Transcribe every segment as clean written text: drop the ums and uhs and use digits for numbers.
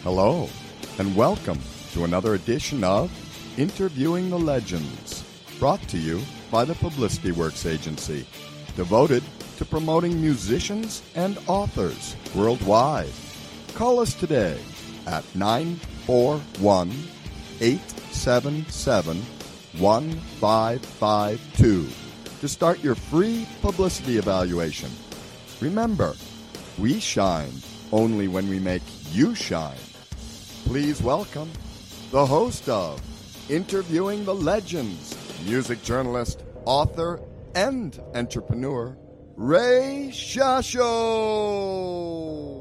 Hello, and welcome to another edition of Interviewing the Legends, brought to you by the Publicity Works Agency, devoted to promoting musicians and authors worldwide. Call us today at 941-877-1552 to start your free publicity evaluation. Remember, we shine only when we make you shine. Please welcome the host of Interviewing the Legends, music journalist, author, and entrepreneur, Ray Shasho.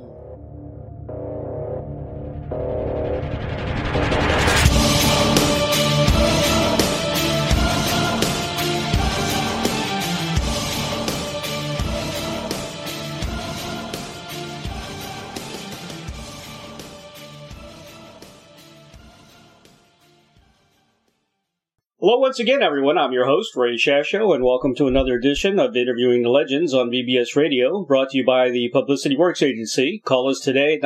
Hello once again, everyone. I'm your host, Ray Shasho, and welcome to another edition of Interviewing the Legends on BBS Radio, brought to you by the Publicity Works Agency. Call us today at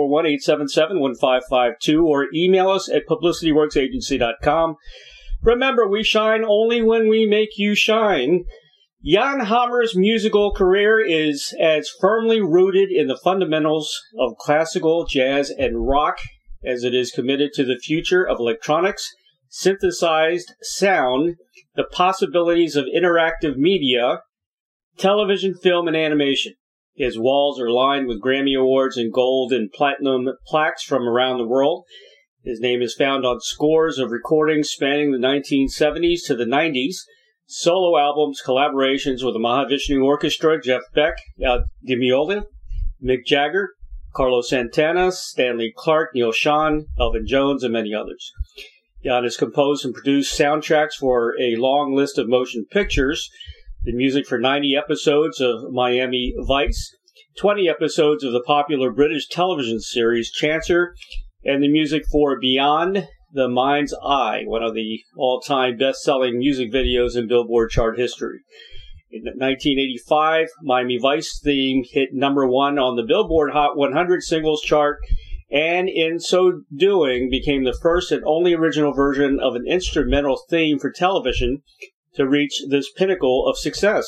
941-877-1552 or email us at publicityworksagency.com. Remember, we shine only when we make you shine. Jan Hammer's musical career is as firmly rooted in the fundamentals of classical, jazz, and rock as it is committed to the future of electronics, synthesized sound, the possibilities of interactive media, television, film, and animation. His walls are lined with Grammy Awards and gold and platinum plaques from around the world. His name is found on scores of recordings spanning the 1970s to the 90s, solo albums, collaborations with the Mahavishnu Orchestra, Jeff Beck, DeMiola, Mick Jagger, Carlos Santana, Stanley Clarke, Neil Schon, Elvin Jones, and many others. Jan has composed and produced soundtracks for a long list of motion pictures, the music for 90 episodes of Miami Vice, 20 episodes of the popular British television series Chancer, and the music for Beyond the Mind's Eye, one of the all-time best-selling music videos in Billboard chart history. In 1985, Miami Vice theme hit number one on the Billboard Hot 100 singles chart, and in so doing became the first and only original version of an instrumental theme for television to reach this pinnacle of success.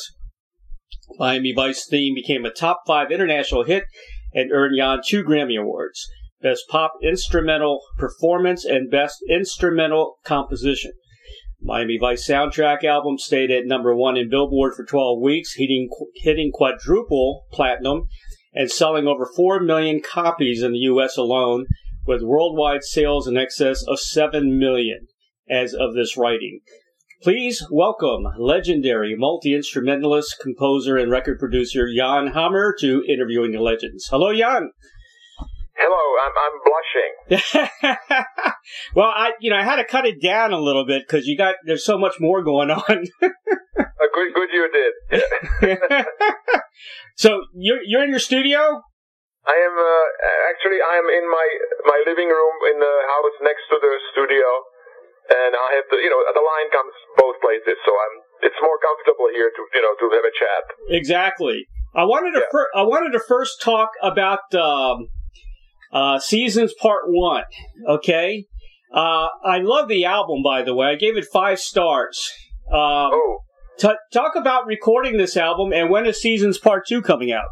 Miami Vice theme became a top 5 international hit and earned Jan 2 Grammy Awards, Best Pop Instrumental Performance and Best Instrumental Composition. Miami Vice soundtrack album stayed at number 1 in Billboard for 12 weeks, hitting quadruple platinum and selling over 4 million copies in the U.S. alone, with worldwide sales in excess of 7 million as of this writing. Please welcome legendary multi-instrumentalist, composer, and record producer Jan Hammer to Interviewing the Legends. Hello, Jan. Hello, I'm blushing. Well, I had to cut it down a little bit because there's so much more going on. Good you did. Yeah. So you're in your studio? I am I am in my living room in the house next to the studio, and I have the line comes both places, so it's more comfortable here to have a chat. Exactly. I wanted to first talk about Seasons Part 1. Okay. I love the album, by the way. I gave it 5 stars. Talk about recording this album, and when is Seasons Part 2 coming out?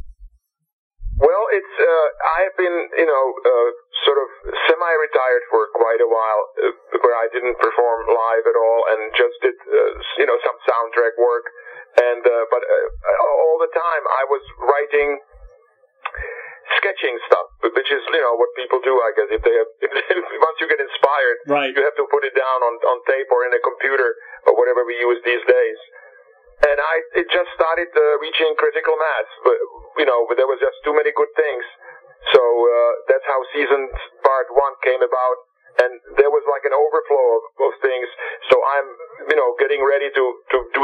Well, it's I have been sort of semi-retired for quite a while, where I didn't perform live at all, and just did some soundtrack work, and but all the time I was writing, sketching stuff, which is what people do, I guess. If once you get inspired, right, you have to put it down on tape or in a computer or whatever we use these days. And it just started reaching critical mass. But there was just too many good things. So that's how Seasons Part 1 came about. And there was like an overflow of things. So I'm getting ready to do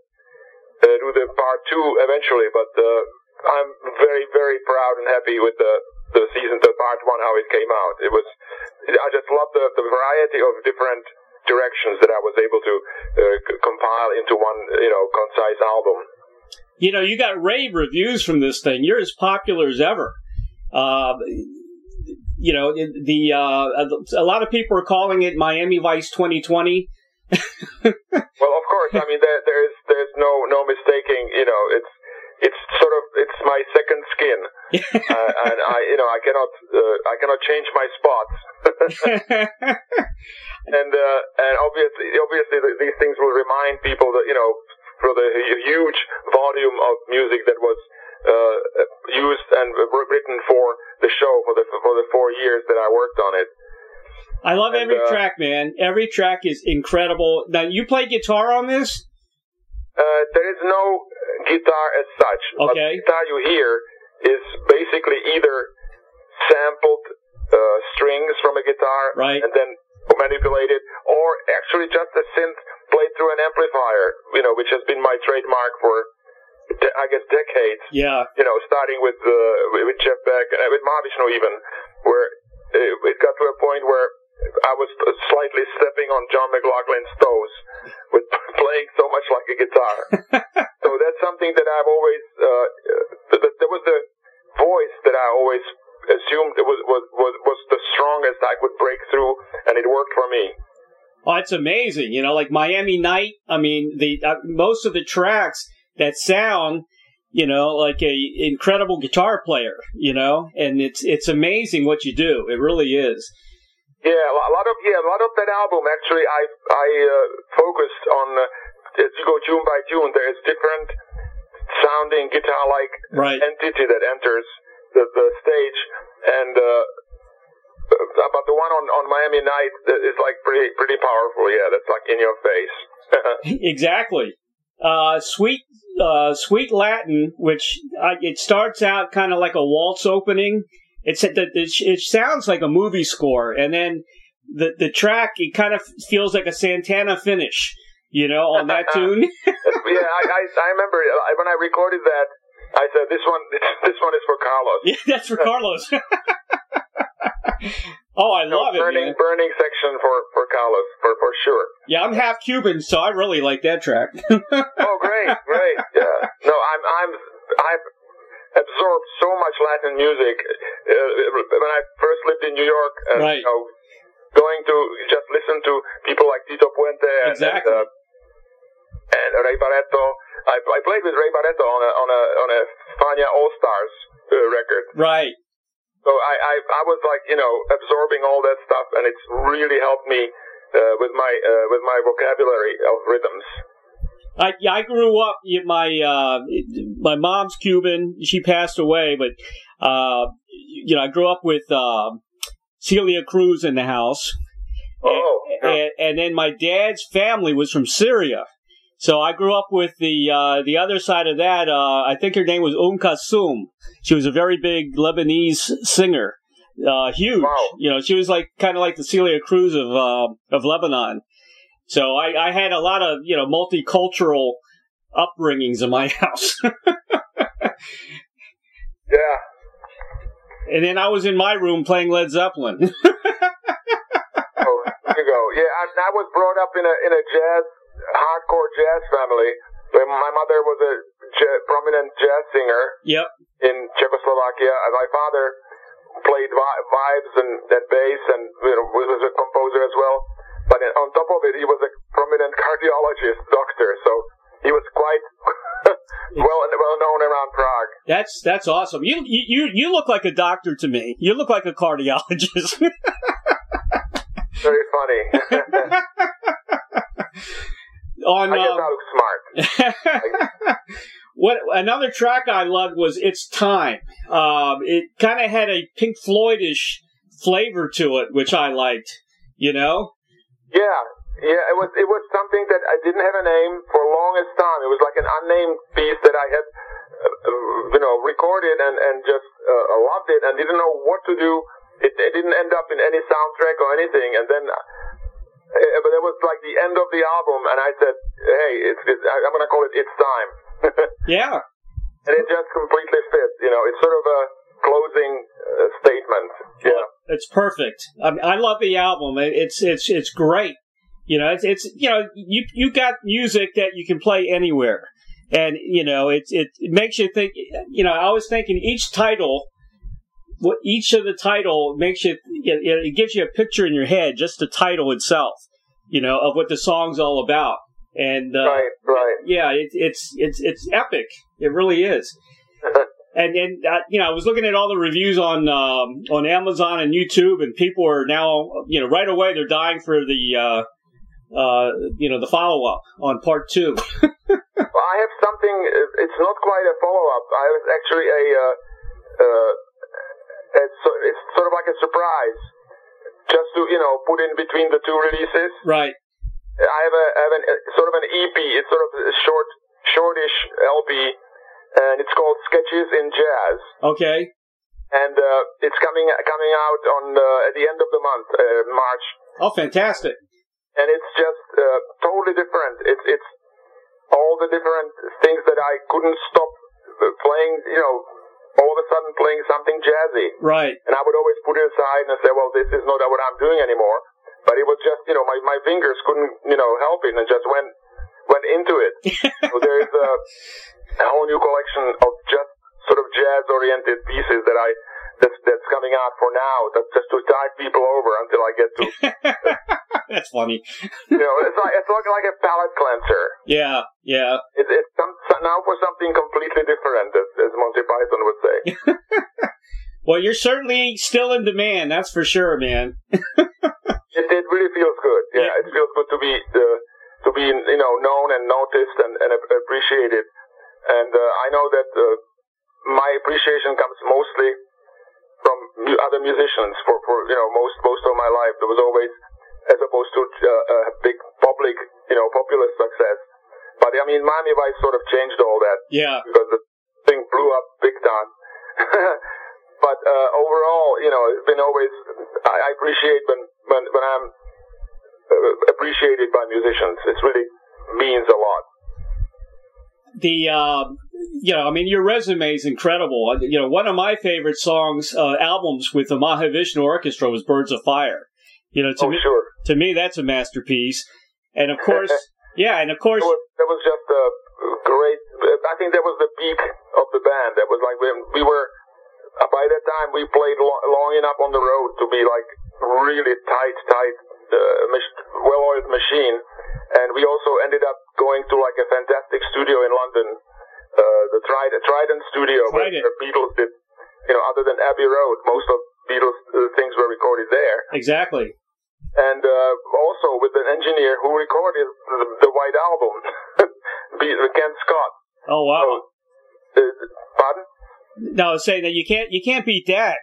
the Part 2 eventually. But I'm very, very proud and happy with the Part 1, how it came out. I just love the variety of different directions that I was able to compile into one, concise album. You got rave reviews from this thing. You're as popular as ever. a lot of people are calling it Miami Vice 2020. Well, of course. I mean, there's no mistaking. It's sort of my second skin, and I cannot change my spots. and obviously these things will remind people that for the huge volume of music that was used and written for the show for the 4 years that I worked on it. I love every track, man. Every track is incredible. Now, you play guitar on this? There is no guitar as such. Okay. The guitar you hear is basically either sampled strings from a guitar, right, and then manipulated, or actually just a synth played through an amplifier, which has been my trademark for, I guess, decades. Yeah. Starting with Jeff Beck and with Mahavishnu even, where it got to a point where I was slightly stepping on John McLaughlin's toes with playing so much like a guitar. So that's something that I've always, there was the voice that I always assumed it was the strongest I could break through, and it worked for me. Oh, it's amazing. Like Miami Night, I mean, most of the tracks that sound, like a incredible guitar player, and it's amazing what you do. It really is. Yeah, a lot of that album actually I focused on, as you go tune by tune, there's different sounding guitar-like entity that enters the stage, and but the one on Miami Night is like pretty powerful. Yeah, that's like in your face. Exactly. Sweet Latin, which it starts out kind of like a waltz opening. It sounds like a movie score, and then the track, it kind of feels like a Santana finish, on that tune. Yeah, I remember when I recorded that, I said this one is for Carlos. Yeah, that's for Carlos. Oh, I love it, man. Burning section for Carlos for sure. Yeah, I'm half Cuban, so I really like that track. Oh, great. Yeah. No, I've absorbed so much Latin music when I first lived in New York, and going to just listen to people like Tito Puente and Ray Barretto. I played with Ray Barretto on a Fania All Stars record. Right. So I was like absorbing all that stuff, and it's really helped me with my vocabulary of rhythms. I grew up. My mom's Cuban. She passed away, but I grew up with Celia Cruz in the house. And then my dad's family was from Syria, so I grew up with the other side of that. I think her name was Kulthum. She was a very big Lebanese singer, huge. Wow. She was kind of like the Celia Cruz of Lebanon. So I had a lot of, multicultural upbringings in my house. Yeah. And then I was in my room playing Led Zeppelin. Oh, there you go. Yeah, I was brought up in a hardcore jazz family. Where my mother was a prominent jazz singer. Yep. In Czechoslovakia, and my father played vibes and bass, and was a composer as well. But on top of it, he was a prominent cardiologist, doctor, so he was quite well known around Prague. That's awesome. You look like a doctor to me. You look like a cardiologist. Very funny. I guess I look smart. What another track I loved was "It's Time." It kind of had a Pink Floyd-ish flavor to it, which I liked. Yeah, it was something that I didn't have a name for the longest time. It was like an unnamed piece that I had, recorded and just loved it and didn't know what to do. It didn't end up in any soundtrack or anything. And then, but it was like the end of the album, and I said, "Hey, I'm gonna call it It's Time." Yeah. And it just completely fits. It's sort of a closing statement. Yeah. It's perfect. I love the album. It's great. You got music that you can play anywhere, and it makes you think. I was thinking each title what each of the title makes you, it gives you a picture in your head, just the title itself, of what the song's all about. And right. Yeah, it's epic. It really is. And I was looking at all the reviews on Amazon and YouTube, and people are now, right away they're dying for the the follow up on part 2. Well, I have something. It's not quite a follow up. I was actually it's sort of like a surprise, just to put in between the 2 releases. Right. I have a sort of an EP. It's sort of a shortish LP, and it's called Sketches in Jazz. Okay. And it's coming out on at the end of the month, March. Oh, fantastic! And it's just totally different. It's all the different things that I couldn't stop playing. All of a sudden playing something jazzy. Right. And I would always put it aside and say, well, this is not what I'm doing anymore. But it was just, my fingers couldn't, help it, and just went into it. So there is a whole new collection of just sort of jazz-oriented pieces that's coming out for now. That's just to tide people over until I get to. That's funny. It's like a palate cleanser. Yeah. It's now for something completely different, as Monty Python would say. Well, you're certainly still in demand. That's for sure, man. It really feels good. Yeah, it feels good to be known and noticed and appreciated. And I know that my appreciation comes mostly from other musicians. For most of my life, there was always, as opposed to a big public popular success. But I mean, Miami Vice sort of changed all that. Yeah. Because the thing blew up big time. But overall, it's been always, I appreciate when I'm appreciated by musicians. It really means a lot. Your resume is incredible. One of my favorite albums with the Mahavishnu Orchestra was Birds of Fire. To me, that's a masterpiece. And of course, That was just a great. I think that was the peak of the band. That was like we were. By that time, we played long enough on the road to be like really tight, well-oiled machine. And we also ended up going to like a fantastic studio in London, the Trident studio, where the Beatles did. Other than Abbey Road, most of Beatles things were recorded there. Exactly. And also with an engineer who recorded the White Album, Ken Scott. Oh wow! Pardon? No, saying that you can't beat that.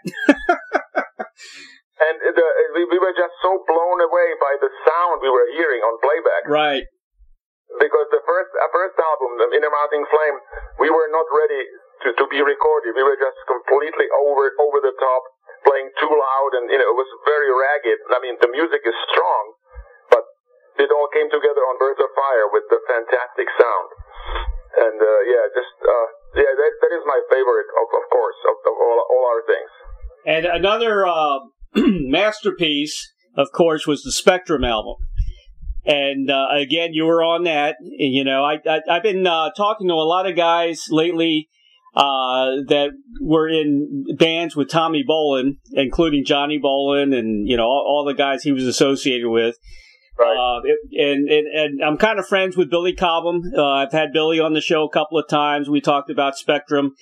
And we were just so blown away by the sound we were hearing on playback. Right. Because the first album, The Inner Mounting Flame, we were not ready to be recorded. We were just completely over the top, playing too loud, and it was very ragged. I mean, the music is strong, but it all came together on Birds of Fire with the fantastic sound. And that is my favorite, of course, of all our things. And another masterpiece, of course, was the Spectrum album. And again, you were on that. I've been talking to a lot of guys lately that were in bands with Tommy Bolin, including Johnny Bolin, and all the guys he was associated with. Right. And I'm kind of friends with Billy Cobham. I've had Billy on the show a couple of times. We talked about Spectrum.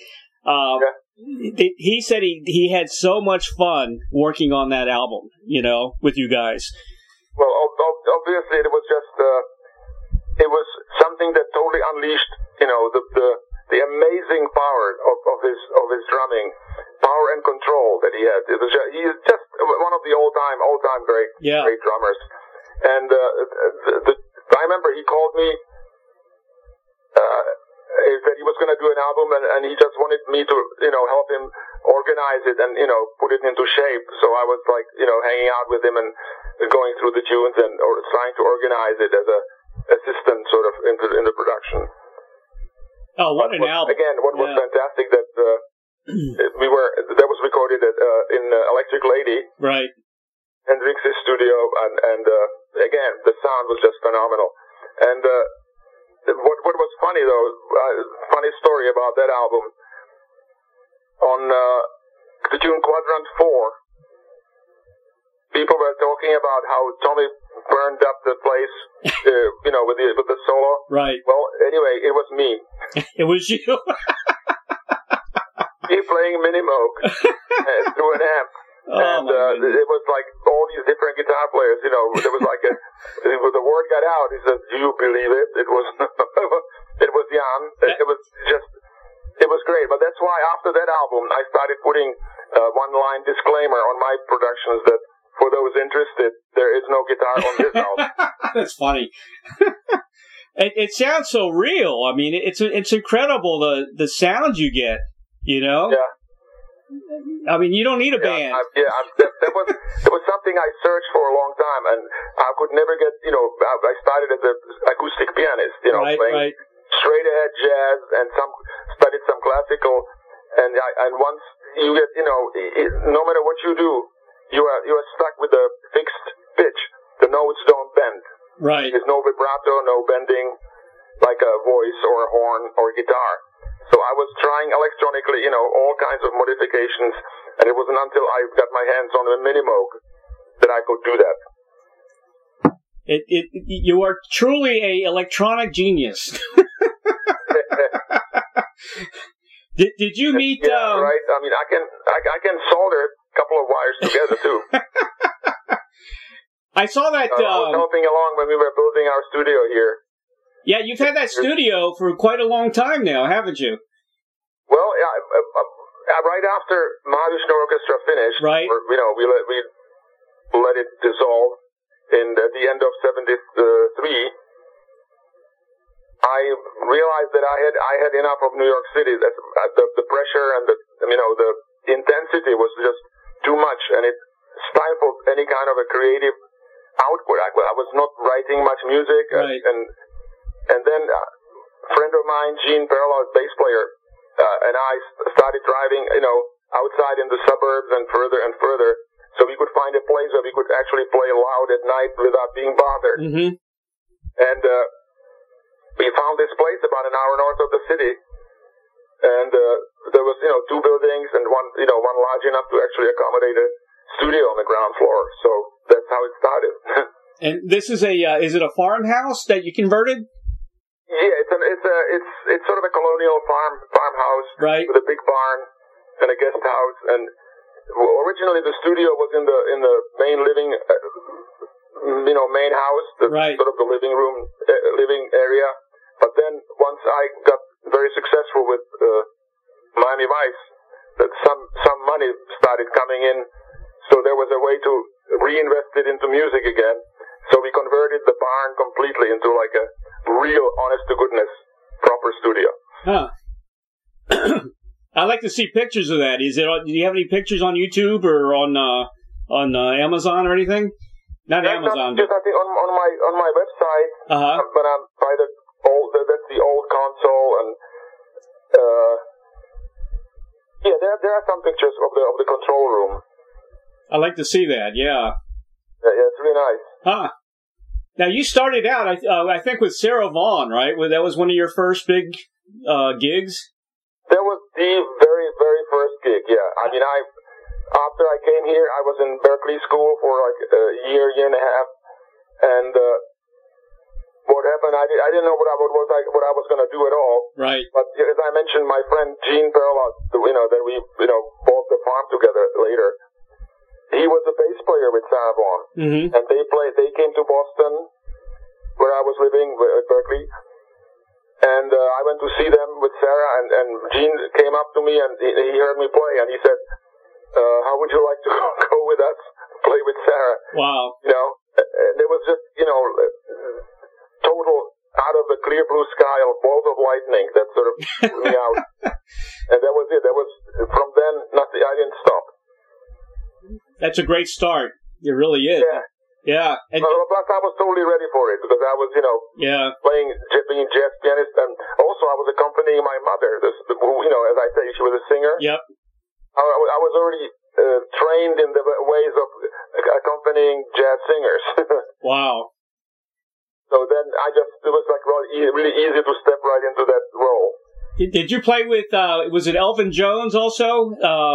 He said he had so much fun working on that album, with you guys. Well, obviously it was just it was something that totally unleashed, the amazing power of his drumming, power and control that he had. He's just one of the all time great drummers. And I remember he called me. He said he was going to do an album, and he just wanted me to, help him organize it and, put it into shape. So I was like, hanging out with him and going through the tunes or trying to organize it as a assistant sort of in the production. Oh, what an album! Again, what was fantastic that that was recorded in Electric Lady, right? Hendrix's studio, and again, the sound was just phenomenal. And what was funny though, funny story about that album. On the tune Quadrant 4, people were talking about how Tommy burned up the place, with the solo. Right. Well, anyway, it was me. It was you. Me playing Minimoog through an amp. It was like all these different guitar players, there was like the word got out. He said, "Do you believe it?" It was, it was Jan. It was great. But that's why after that album, I started putting one-line disclaimer on my productions that for those interested, there is no guitar on this album. That's funny. It sounds so real. I mean, it's incredible the sound you get. Yeah. I mean, you don't need a band. That was something I searched for a long time, and I could never get. I started as an acoustic pianist. Playing straight ahead jazz and studied some classical, and once you get, no matter what you do, you are stuck with a fixed pitch. The notes don't bend. Right. There's no vibrato, no bending, like a voice or a horn or guitar. So I was trying electronically, all kinds of modifications, and it wasn't until I got my hands on a Minimoog that I could do that. You are truly a electronic genius. Did you meet? Yeah, right. I mean, I can solder a couple of wires together too. I saw that. I was helping along when we were building our studio here. Yeah, you've had that studio for quite a long time now, haven't you? Well, right after Mahavishnu Orchestra finished, right? We let it dissolve at the end of '73. I realized that I had enough of New York City. That the pressure and the intensity was just too much, and it stifled any kind of a creative output. I was not writing much music, right. And then a friend of mine, Gene Perlow, bass player, and I started driving, outside in the suburbs and further, so we could find a place where we could actually play loud at night without being bothered. Mm-hmm. And we found this place about an hour north of the city, and there was, two buildings and one large enough to actually accommodate a studio on the ground floor. So that's how it started. And this is is it a farmhouse that you converted? Yeah, it's sort of a colonial farmhouse, right, with a big barn and a guest house. And originally the studio was in the main living, main house, right, sort of the living area. But then once I got very successful with Miami Vice, that some money started coming in, so there was a way to reinvest it into music again. So we converted the barn completely into like a real, honest-to-goodness, proper studio. Huh. I'd like to see pictures of that. Do you have any pictures on YouTube or on Amazon or anything? Not Amazon. Just, I think on my website. But I'm by that's the old console, and there are some pictures of the control room. I'd like to see that. Yeah. Yeah, it's really nice. Huh. Now, you started out, I think, with Sarah Vaughan, right? That was one of your first big gigs? That was the very, very first gig, yeah. I mean, after I came here, I was in Berklee School for like a year and a half. And what happened, I didn't know what I was going to do at all. Right. But as I mentioned, my friend Gene Perlow, that we, bought the farm together later. He was a bass player with Sarah Vaughan, mm-hmm. and they came to Boston, where I was living at Berklee, and I went to see them with Sarah, and Gene came up to me, and he heard me play, and he said, how would you like to go with us, play with Sarah? Wow. And it was just, total, out of the clear blue sky, a bolt of lightning that sort of blew me out. And that was it. That was, from then, nothing, I didn't stop. That's a great start. It really is. Yeah. And plus, I was totally ready for it because I was, being jazz pianist, and also I was accompanying my mother. As I say, she was a singer. Yep. I was already trained in the ways of accompanying jazz singers. Wow. So then it was like really easy to step right into that role. Did you play with? Was it Elvin Jones also?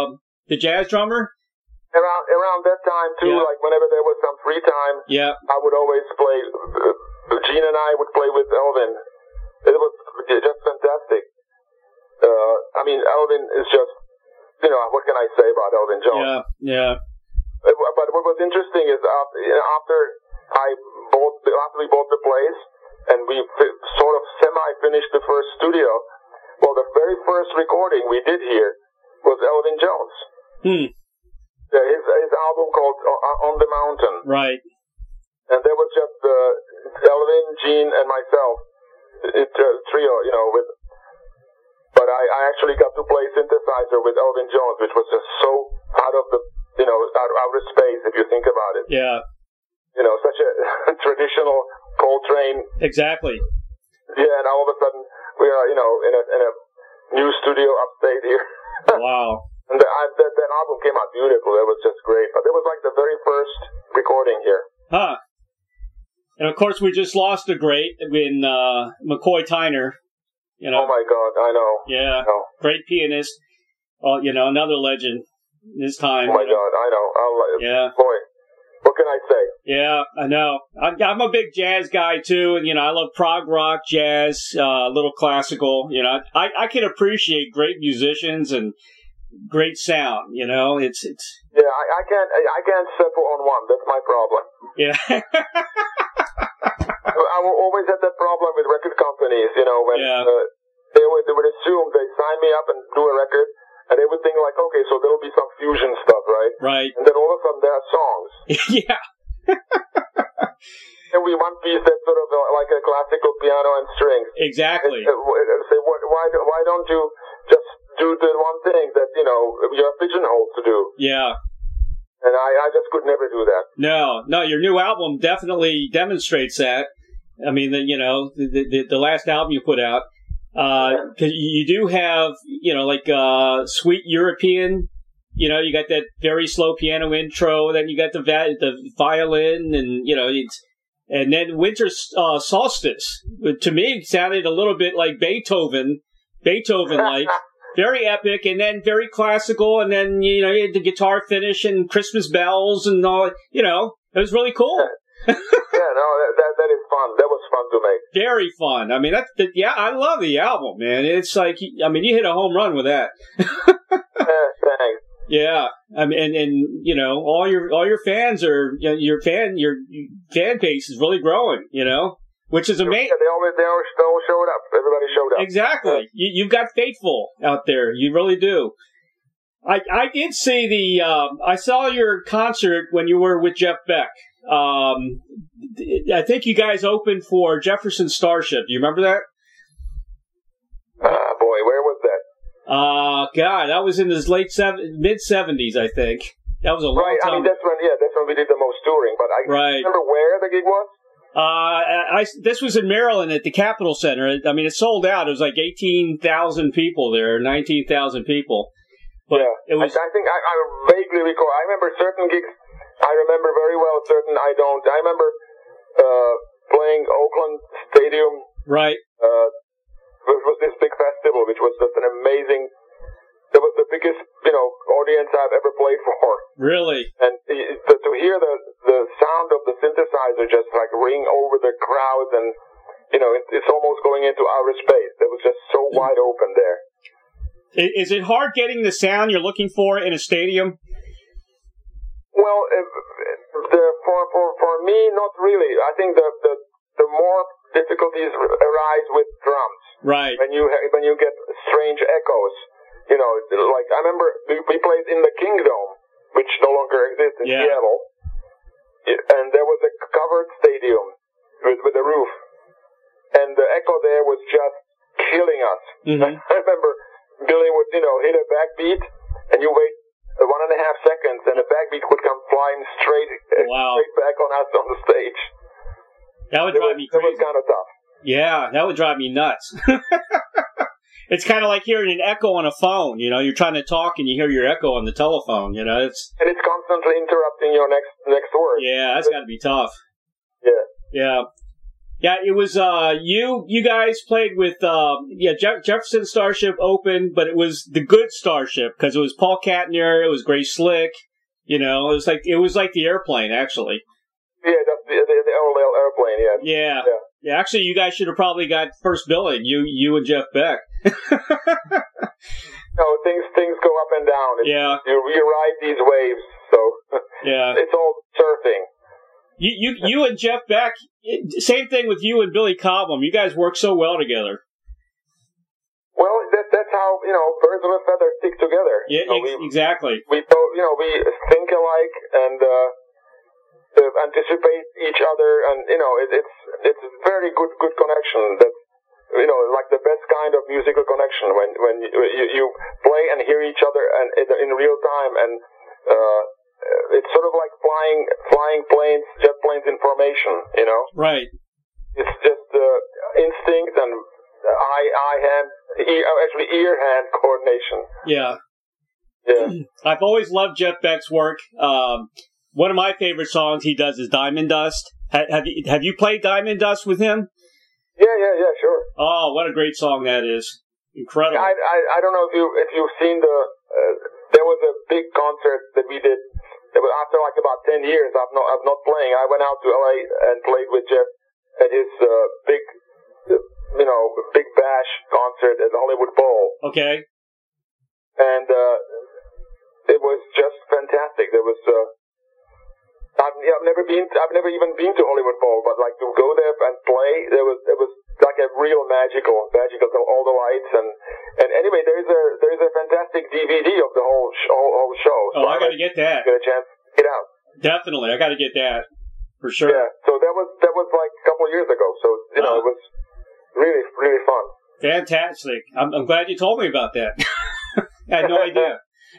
the jazz drummer? Around that time too, Yeah. like whenever there was some free time, Yeah. I would always play. Gene and I would play with Elvin. It was just fantastic. I mean, Elvin is just, what can I say about Elvin Jones? Yeah. Yeah. But what was interesting is after we bought the place and we sort of semi-finished the first studio, well, the very first recording we did here was Elvin Jones. His album called On the Mountain. Right. And there was just Elvin, Gene, and myself, trio, but I actually got to play synthesizer with Elvin Jones, which was just so out of outer space, if you think about it. Yeah. Such a traditional Coltrane. Exactly. Yeah, and all of a sudden we are, in a new studio upstate here. Wow. And that album came out beautiful. It was just great. But it was like the very first recording here. Huh. And of course, we just lost a great in McCoy Tyner. Oh my God, I know. Yeah. I know. Great pianist. Another legend this time. Oh my God, I know. Yeah. Boy, what can I say? Yeah, I know. I'm a big jazz guy too, and I love prog rock, jazz, a little classical. I can appreciate great musicians and great sound. It's. Yeah, I can't settle on one. That's my problem. Yeah. I always had that problem with record companies. When they would assume they sign me up and do a record, and they would think like, okay, so there'll be some fusion stuff, right? Right. And then all of a sudden there are songs. Yeah. And we one piece that's sort of like a classical piano and strings. Exactly. And say, why don't you just do the one thing that you're pigeonholed to do? Yeah. And I just could never do that. No, your new album definitely demonstrates that. I mean, the last album you put out, cause you do have, sweet European, you got that very slow piano intro, then you got the violin and, and then Winter Solstice, to me, sounded a little bit like Beethoven-like. Very epic, and then very classical, and then, you had the guitar finish and Christmas bells and all, it was really cool. Yeah, no, that is fun. That was fun to make. Very fun. I mean, I love the album, man. It's like, you hit a home run with that. Thanks. Yeah. I mean, and all your fans are, your fan base is really growing, which is amazing. Yeah, they all showed up. Everybody showed up. Exactly. You've got faithful out there. You really do. I did see I saw your concert when you were with Jeff Beck. I think you guys opened for Jefferson Starship. Do you remember that? Boy, where was that? God, that was in the mid-70s, I think. That was a long time. I mean, that's when we did the most touring, but I remember where the gig was? This was in Maryland at the Capitol Center. I mean, it sold out. It was like 18,000 people there, 19,000 people. But it was. I think I vaguely recall. I remember certain gigs. I remember very well. Certain I don't. I remember playing Oakland Stadium. Right. Which was this big festival, which was just an amazing. It was the biggest, audience I've ever played for. Really? And to hear the sound of the synthesizer just like ring over the crowds, and it's almost going into outer space. It was just so wide open there. Is it hard getting the sound you're looking for in a stadium? Well, for me, not really. I think the more difficulties arise with drums. Right. When you get strange echoes. Like I remember we played in the Kingdome, which no longer exists in Seattle, and there was a covered stadium with a roof, and the echo there was just killing us. Mm-hmm. I remember Billy would hit a backbeat, and you wait 1.5 seconds, and the backbeat would come flying straight back on us on the stage. That would drive me crazy. It was kind of tough. Yeah, that would drive me nuts. It's kind of like hearing an echo on a phone. You're trying to talk and you hear your echo on the telephone. And it's constantly interrupting your next word. Yeah, that's got to be tough. Yeah. Yeah. Yeah, it was you guys played with Jefferson Starship opened, but it was the good Starship because it was Paul Katner, it was Grace Slick, it was like the Airplane actually. Yeah, the old Airplane, yeah. Yeah. Yeah, actually you guys should have probably got first billing, you and Jeff Beck. No, things go up and down. Yeah. You ride these waves, so yeah. It's all surfing. You and Jeff Beck, same thing with you and Billy Cobham. You guys work so well together. Well, that's how birds of a feather stick together. Yeah, exactly. We think alike and anticipate each other, and it's a very good connection. That's like the best kind of musical connection when you play and hear each other and in real time, and it's sort of like flying planes, jet planes in formation, Right. It's just instinct and ear-hand coordination. Yeah. Yeah. I've always loved Jeff Beck's work. One of my favorite songs he does is Diamond Dust. Have you played Diamond Dust with him? Yeah, sure. Oh, what a great song that is! Incredible. I don't know if you've seen there was a big concert that we did. It was after like about 10 years of not playing. I went out to LA and played with Jeff at his big bash concert at the Hollywood Bowl. Okay. And it was just fantastic. There was I've never even been to Hollywood Bowl, but like to go there and play, it was like a real magical all the lights and anyway, there's a fantastic DVD of the whole show. So I got to get that. Get a chance to get out. Definitely, I got to get that for sure. Yeah, so that was like a couple of years ago. So it was really really fun. Fantastic. I'm glad you told me about that. I had no idea.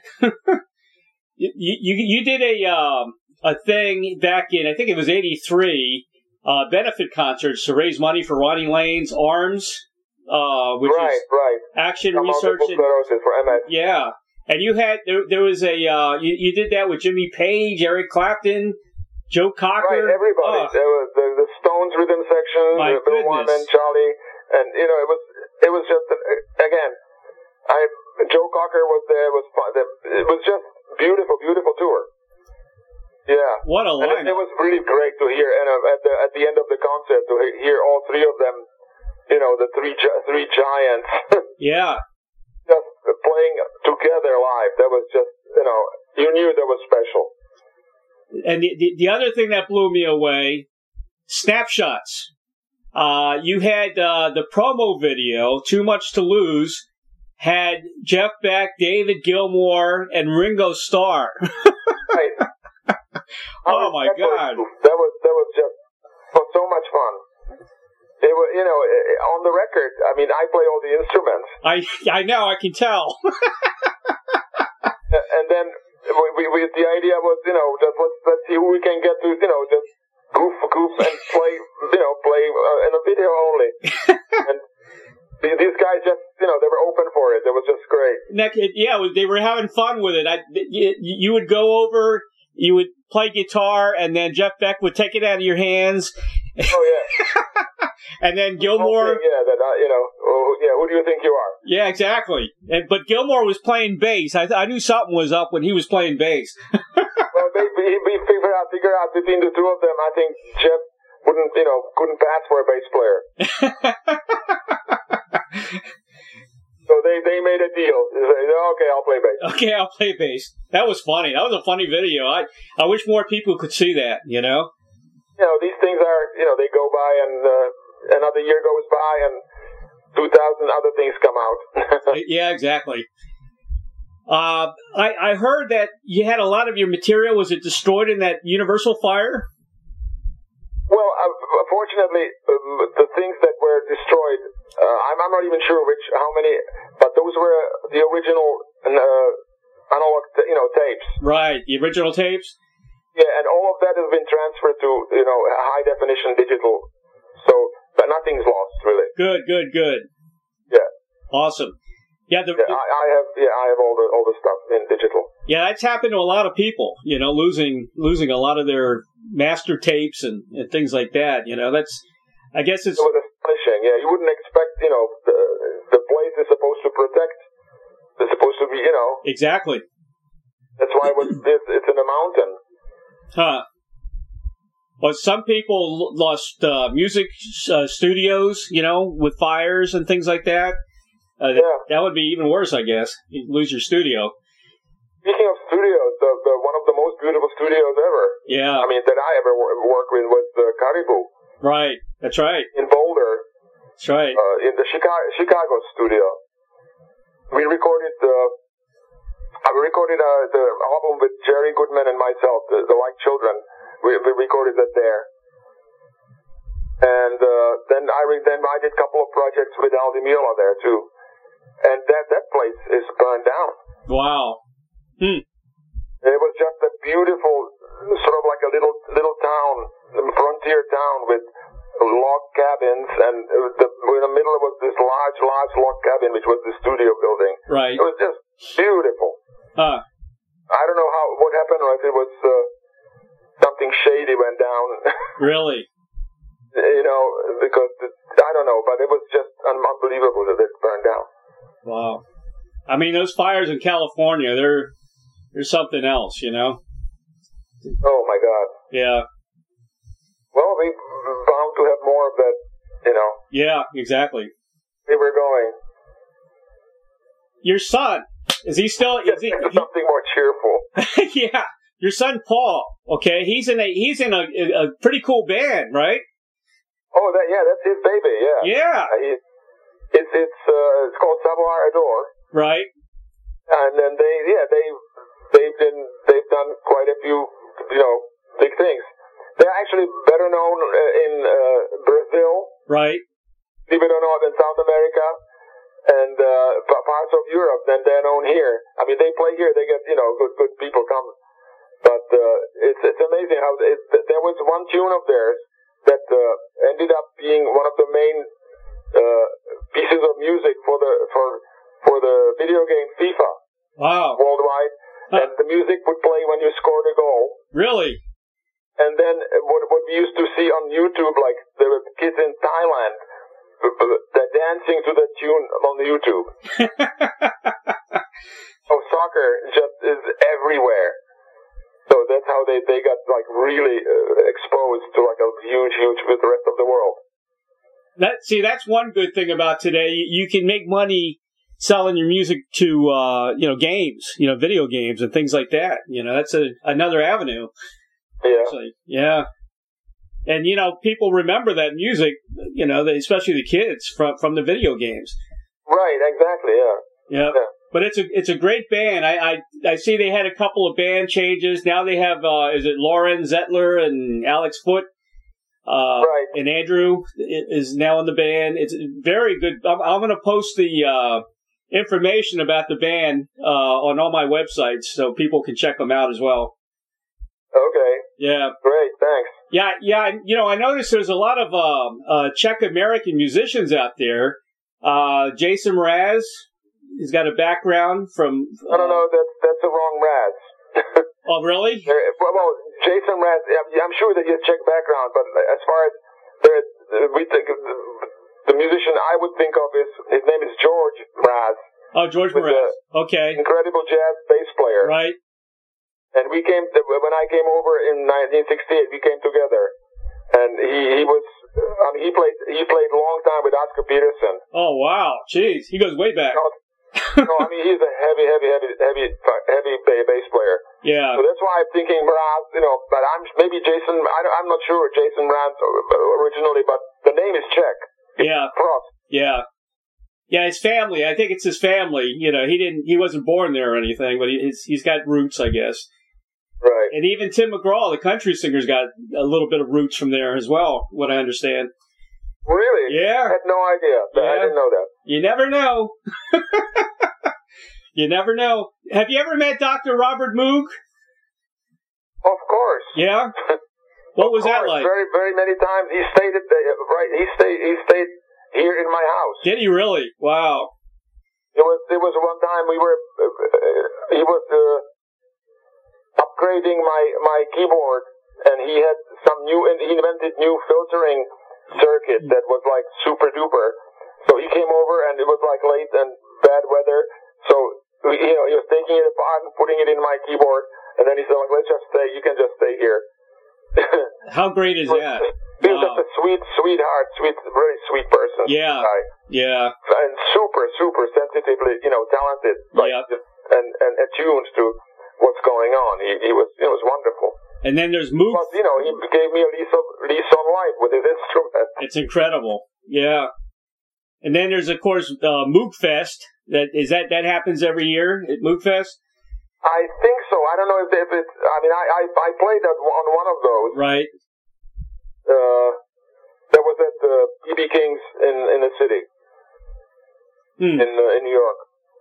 You did a thing back in, I think it was 83, benefit concerts to raise money for Ronnie Lane's ARMS, which is Action Research for MS. Yeah, and you had there was a you did that with Jimmy Page, Eric Clapton, Joe Cocker. Right, everybody. There was the Stones rhythm section, Bill Wyman, Charlie, and it was just again. Joe Cocker was there. It was just beautiful tour. Yeah. What a lineup. It was really great to hear, and at the end of the concert, to hear all three of them, the three giants. Yeah. Just playing together live. That was just, you knew that was special. And the other thing that blew me away, Snapshots. You had the promo video, Too Much to Lose, had Jeff Beck, David Gilmour, and Ringo Starr. Right. Oh my God! That was just so much fun. It was, on the record. I mean, I play all the instruments. I know. I can tell. And then the idea was, just let's see who we can get to, just goof and play in a video only. And these guys just, they were open for it. It was just great. Yeah, they were having fun with it. You would go over. You would play guitar, and then Jeff Beck would take it out of your hands. Oh, yeah. And then Gilmour... who do you think you are? Yeah, exactly. But Gilmour was playing bass. I knew something was up when he was playing bass. Well, we figure out between the two of them, I think Jeff couldn't pass for a bass player. So they made a deal. They said, okay, I'll play bass. Okay, I'll play bass. That was funny. That was a funny video. I wish more people could see that, These things are, they go by and another year goes by and 2,000 other things come out. Yeah, exactly. I heard that you had a lot of your material. Was it destroyed in that Universal fire? Well, fortunately, the things that were destroyed, I'm not even sure how many, but those were the original analog, tapes. Right, the original tapes. Yeah, and all of that has been transferred to, high definition digital. So, but nothing's lost, really. Good. Yeah. Awesome. Yeah, I have all the stuff in digital. Yeah, that's happened to a lot of people, losing a lot of their master tapes and things like that. I guess it's... It was astonishing. Yeah, you wouldn't expect, the place is supposed to protect. It's supposed to be, Exactly. That's why it's in a mountain. Huh. Well, some people lost music studios, with fires and things like that. That would be even worse, I guess. You'd lose your studio. Speaking of studios, the one of the most beautiful studios ever. Yeah. I mean, that I ever worked with was Caribou. Right. That's right. In Boulder. That's right. In the Chicago studio. We recorded the album with Jerry Goodman and myself, the Like Children. We recorded that there. And then I did a couple of projects with Al Di Meola there too. And that place is burned down. Wow. It was just a beautiful, sort of like a little town, frontier town with log cabins, and in the middle was this large log cabin, which was the studio building. Right. It was just beautiful. I don't know what happened, or if it was something shady went down. Really? Because I don't know, but it was just unbelievable that it burned down. Wow. I mean, those fires in California, they're something else, Oh my God. Yeah. Well, we bound to have more of that, Yeah, exactly. We were going. Your son, is he still? Something more cheerful. Yeah, your son Paul. Okay, he's in a pretty cool band, right? Oh, that's his baby. Yeah. Yeah. It's called Savoir Adore. Right. And then they've done quite a few, big things. They're actually better known in Brazil. Right. Believe it or not, in South America and parts of Europe than they're known here. I mean, they play here, they get, good people come. But it's amazing how there was one tune of theirs that ended up being one of the main pieces of music for the video game FIFA. Wow. Worldwide. And the music would play when you scored a goal. Really? And then what we used to see on YouTube, like there were kids in Thailand, they're dancing to the tune on YouTube. So soccer just is everywhere. So that's how they got like really exposed to like a huge with the rest of the world. That's one good thing about today. You can make money selling your music to games, video games and things like that. That's another avenue. Yeah. Actually. Yeah. And, people remember that music, especially the kids from the video games. Right, exactly, yeah. Yeah. But it's a great band. I see they had a couple of band changes. Now they have, is it Lauren Zettler and Alex Foote? Right. And Andrew is now in the band. It's very good. I'm going to post the information about the band on all my websites so people can check them out as well. Okay. Yeah. Great, thanks. Yeah. I noticed there's a lot of Czech American musicians out there. Jason Mraz has got a background from. No, that's the wrong Mraz. Oh, really? Well, Jason Mraz. I'm sure that he has Czech background, but as far as we think the musician I would think of his name is George Mraz. Oh, George Mraz. Okay. Incredible jazz bass player. Right. And when I came over in 1968, we came together, and he played a long time with Oscar Peterson. Oh wow, jeez, he goes way back. No, I mean he's a heavy bass player. Yeah. So that's why I'm thinking Mraz, but maybe Jason. I'm not sure Jason Mraz originally, but the name is Czech. Yeah. Frost. Yeah. Yeah, his family. I think it's his family. He wasn't born there or anything, but he's got roots, I guess. Right. And even Tim McGraw, the country singer's got a little bit of roots from there as well, what I understand. Really? Yeah. I had no idea. Yeah. I didn't know that. You never know. You never know. Have you ever met Dr. Robert Moog? Of course. Yeah? What was that like? Very, very many times. He stayed He stayed here in my house. Did he really? Wow. It was one time he was upgrading my keyboard, and he had he invented new filtering circuit that was like super duper. So he came over, and it was like late and bad weather. So he was taking it apart and putting it in my keyboard, and then he said, like, let's just stay. You can just stay here. How great is that? He was just a sweetheart, very sweet person. Yeah, guy. yeah. And super sensitively, talented, like, and attuned to what's going on. He was wonderful. And then there's Moog. Plus, he gave me a lease on life with his instrument. It's incredible. Yeah. And then there's, of course, Moogfest. That happens every year at Moogfest? I think so. I don't know if it's. I mean, I played on one of those. Right. That was at BB King's in the city. In New York.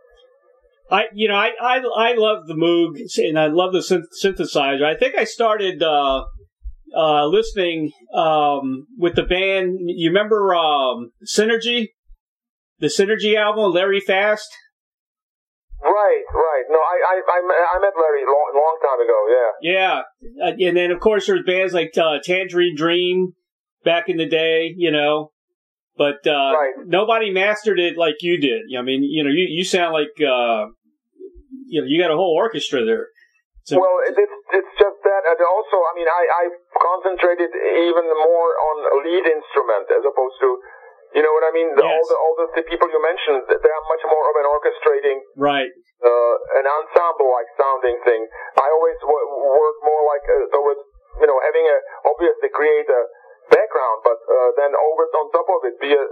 I love the Moog, and I love the synthesizer. I think I started listening with the band. You remember Synergy? The Synergy album, Larry Fast? Right. No, I met Larry long time ago, yeah. Yeah. And then, of course, there's bands like Tangerine Dream back in the day, But nobody mastered it like you did. I mean, you sound like you got a whole orchestra there. So, well, it's just that, and also, I mean, I concentrated even more on a lead instrument as opposed to, you know what I mean? Yes. All the people you mentioned, they are much more of an orchestrating, right? An ensemble-like sounding thing. I always work more like towards, having obviously create a background, but then on top of it be a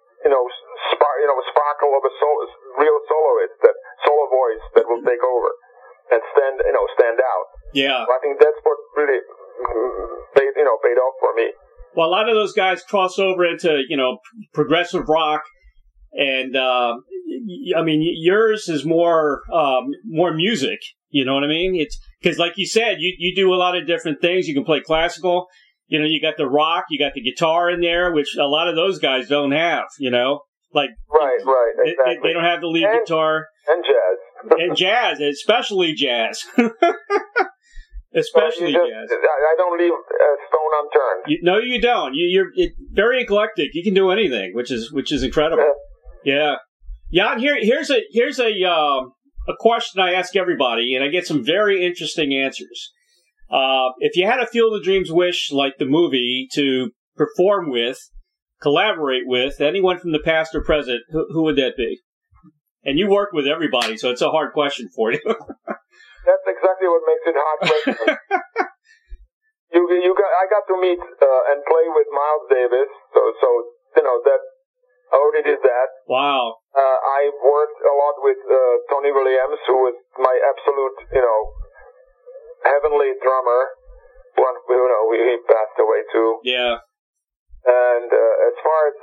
sparkle of a real soloist, that solo voice that will take over and stand out. Yeah, so I think that's what really paid off for me. Well, a lot of those guys cross over into progressive rock, and I mean yours is more music. You know what I mean? It's because, like you said, you do a lot of different things. You can play classical. You got the rock, you got the guitar in there, which a lot of those guys don't have, Like, right, exactly. They don't have the lead guitar. And jazz. And jazz, especially jazz. Especially jazz. I don't leave a stone unturned. No, you don't. You're very eclectic. You can do anything, which is incredible. Yeah. Jan, here's a question I ask everybody, and I get some very interesting answers. If you had a Field of Dreams wish, like the movie, to perform with, collaborate with anyone from the past or present, who would that be? And you work with everybody, so it's a hard question for you. That's exactly what makes it a hard question. I got to meet and play with Miles Davis, so that I already did that. Wow. I worked a lot with Tony Williams, who was my absolute, heavenly drummer. He passed away too. Yeah. And as far as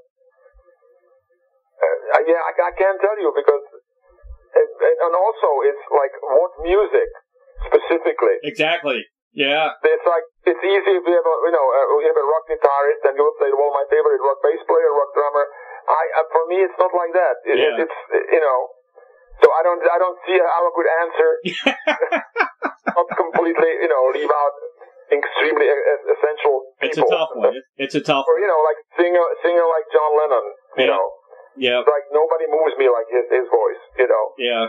I can't tell you because, and also it's like what music specifically. Exactly. Yeah. It's like it's easy if you have a rock guitarist and you would say, well, my favorite rock bass player, rock drummer. For me, it's not like that. It's so I don't see how I could answer. Not completely, leave out extremely essential people. It's a tough one. It's a tough one. Or, like singer like John Lennon, Yeah. It's like nobody moves me like his voice, Yeah.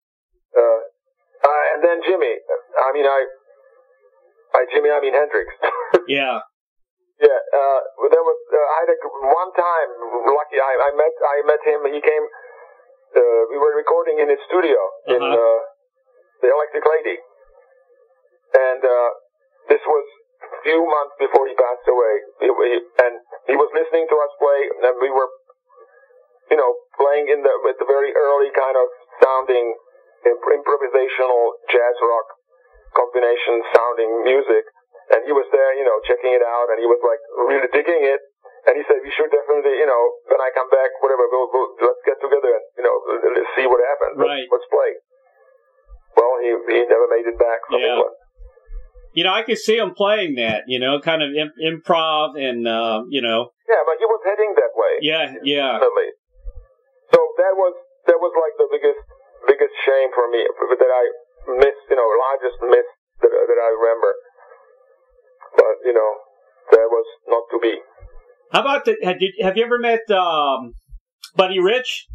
And then Jimi. I mean, Jimi, I mean Hendrix. Yeah. Yeah. There was, I had one time, lucky, I met him. He came, we were recording in his studio in, the Electric Lady. And this was a few months before he passed away. And he was listening to us play, and we were, playing with the very early kind of sounding improvisational jazz rock combination sounding music. And he was there, checking it out, and he was like really digging it. And he said, we should definitely, when I come back, whatever, let's get together and, let's see what happens. Right. Let's play. Well, he never made it back from England. I could see him playing that, kind of improv and, Yeah, but he was heading that way. Yeah. Definitely. So that was like the biggest shame for me that I missed, largest miss that I remember. But, that was not to be. How about have you ever met Buddy Rich?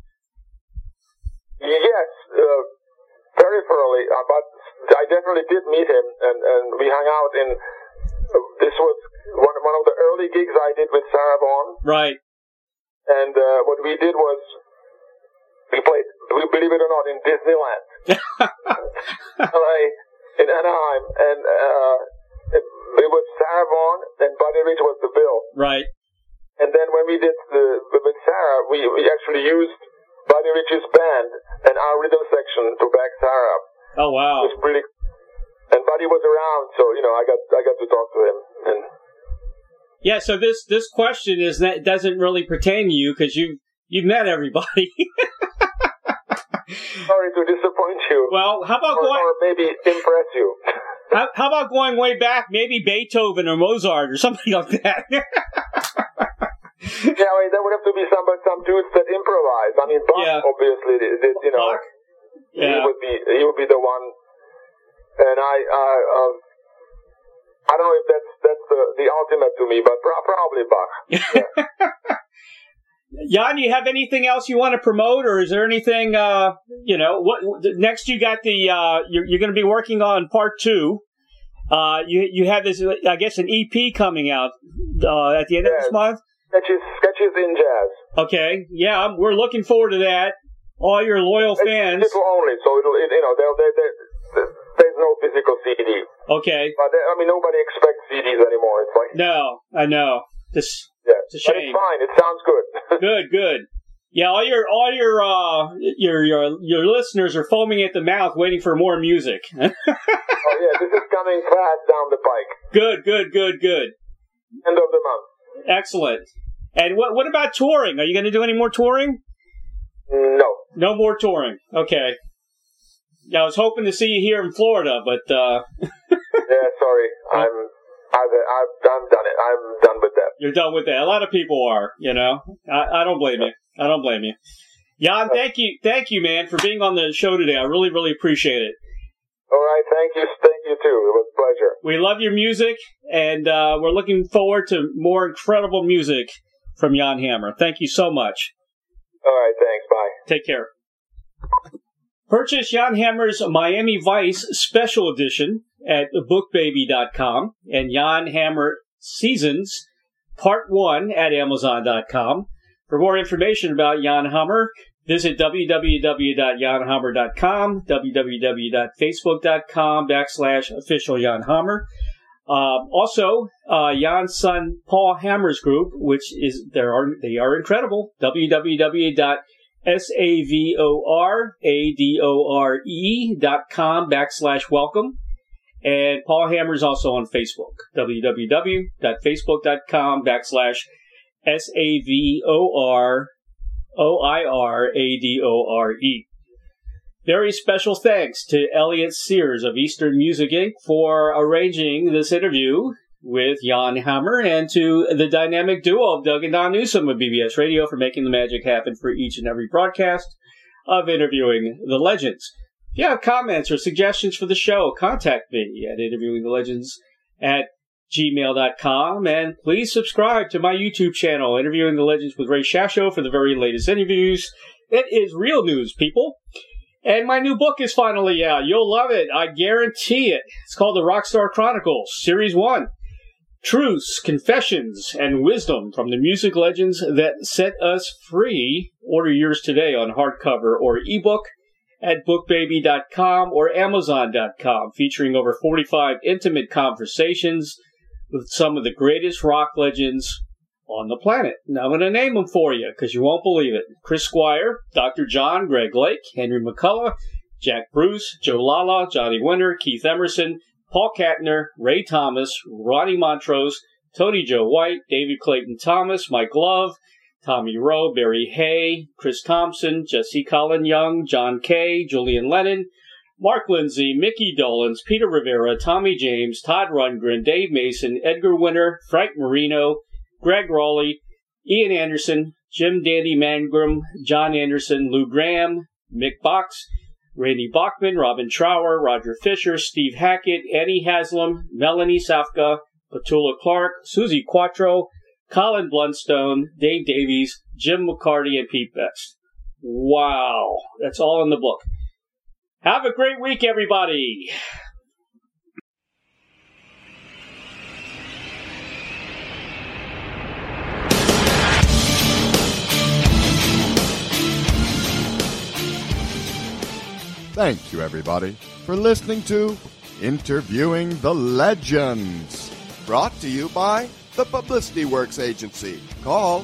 Yes, peripherally, but I definitely did meet him, and we hung out in. This was one of the early gigs I did with Sarah Vaughan. Right. And what we did was we played, believe it or not, in Disneyland, LA, in Anaheim, and it was Sarah Vaughan and Buddy Rich was the bill. Right. And then when we did with Sarah, we actually used Buddy Rich's band and our rhythm section to back Sarah up. Oh wow! It was really, and Buddy was around, so I got to talk to him. And yeah, so this question doesn't really pertain to you because you've met everybody. Sorry to disappoint you. Well, how about or maybe impress you? How about going way back, maybe Beethoven or Mozart or something like that? Yeah, I mean, there would have to be some dudes that improvise. I mean, Bach obviously did, Bach. Yeah. He would be the one. And I don't know if that's the ultimate to me, but probably Bach. Yeah. Jan, do you have anything else you want to promote, or is there anything? What next? You got the you're going to be working on part 2. You have this, I guess, an EP coming out at the end of this month. Sketches in Jazz. Okay, yeah, we're looking forward to that. All your loyal fans. It's only, so there's no physical CD. Okay. But nobody expects CDs anymore. It's like no, I know. It's a shame. But it's fine. It sounds good. Good. Yeah, all your listeners are foaming at the mouth, waiting for more music. Oh yeah, this is coming fast down the pike. Good. End of the month. Excellent. And what about touring? Are you going to do any more touring? No. No more touring. Okay. Yeah, I was hoping to see you here in Florida, but yeah, sorry. I've done it. I'm done with that. You're done with that. A lot of people are, I don't blame you. I don't blame you. Jan, thank you, man, for being on the show today. I really, really appreciate it. All right, thank you too. It was a pleasure. We love your music, and we're looking forward to more incredible music from Jan Hammer. Thank you so much. All right, thanks. Bye. Take care. Purchase Jan Hammer's Miami Vice Special Edition at bookbaby.com and Jan Hammer Seasons Part 1 at Amazon.com. For more information about Jan Hammer, visit www.janhammer.com, www.facebook.com/official Jan Hammer. Also, Jan's son Paul Hammer's group, which is they are incredible. www.savororadore.com/welcome. And Paul Hammer's also on Facebook. www.facebook.com/SAVOROIRADORE. Very special thanks to Elliot Sears of Eastern Music Inc. for arranging this interview with Jan Hammer, and to the dynamic duo of Doug and Don Newsom of BBS Radio for making the magic happen for each and every broadcast of Interviewing the Legends. If you have comments or suggestions for the show, contact me at interviewingthelegends@gmail.com, and please subscribe to my YouTube channel, Interviewing the Legends with Ray Shasho, for the very latest interviews. It is real news, people. And my new book is finally out. You'll love it. I guarantee it. It's called The Rockstar Chronicles, Series 1. Truths, Confessions, and Wisdom from the Music Legends that Set Us Free. Order yours today on hardcover or ebook at bookbaby.com or amazon.com, featuring over 45 intimate conversations with some of the greatest rock legends on the planet. Now, I'm going to name them for you because you won't believe it. Chris Squire, Dr. John, Greg Lake, Henry McCullough, Jack Bruce, Joe Lala, Johnny Winter, Keith Emerson, Paul Kattner, Ray Thomas, Ronnie Montrose, Tony Joe White, David Clayton Thomas, Mike Love, Tommy Rowe, Barry Hay, Chris Thompson, Jesse Colin Young, John Kay, Julian Lennon, Mark Lindsay, Mickey Dolenz, Peter Rivera, Tommy James, Todd Rundgren, Dave Mason, Edgar Winter, Frank Marino, Greg Rowley, Ian Anderson, Jim Dandy Mangrum, John Anderson, Lou Graham, Mick Box, Randy Bachman, Robin Trower, Roger Fisher, Steve Hackett, Eddie Haslam, Melanie Safka, Petula Clark, Susie Quattro, Colin Blunstone, Dave Davies, Jim McCarty, and Pete Best. Wow. That's all in the book. Have a great week, everybody. Thank you, everybody, for listening to Interviewing the Legends. Brought to you by the Publicity Works Agency. Call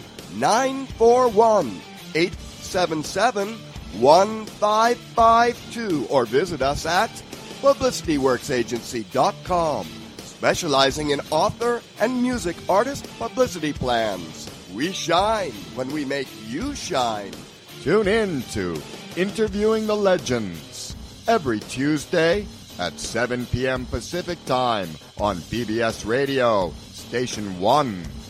941-877-1552 or visit us at publicityworksagency.com, specializing in author and music artist publicity plans. We shine when we make you shine. Tune in to Interviewing the Legends every Tuesday at 7 p.m. Pacific Time on PBS Radio, Station 1.